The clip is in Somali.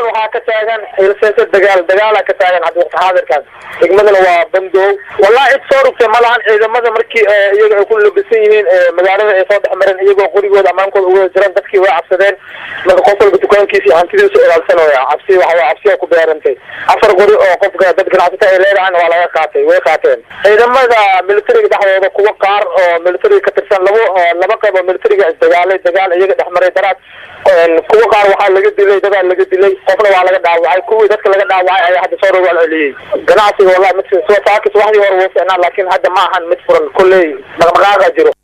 waxaa ka taagan ilseesa dagaal ka taagan hadda waqti xaadirkan degmadana waa bandow wallahi cid soo rugtay ma lahan ciidamada markii iyaga ay ku labisan yihiin magaalada ay soo dhexmareen iyagoo qurigooda amaankooda uga jiraan dadkii way cabsadeen marka qof walba dukaankiisa iyo hantidiisa ilaalsanaya cabsi waxa waa cabsi ku beerantay afar qori oo qofka dad ganacsato ay leedahay waa laga qaatay way qaateen ciidamada militariga dhexdooda kuwa qaar oo militariga ka tirsan laba qayb oo militariga dagaal iyaga dhexmaray daraad kuwa qaar waxaa laga dilay dad laga dilay qofna waa laga dhaawacay kuwii dadka laga dhaawacay ayaa hadda soo rogaal celiyay ganacsiga wallahi mid soo saakis waxdii hore wuu fiicnaa laakiin hadda ma ahan mid furan kulay dhaqdhaqaaqa jiro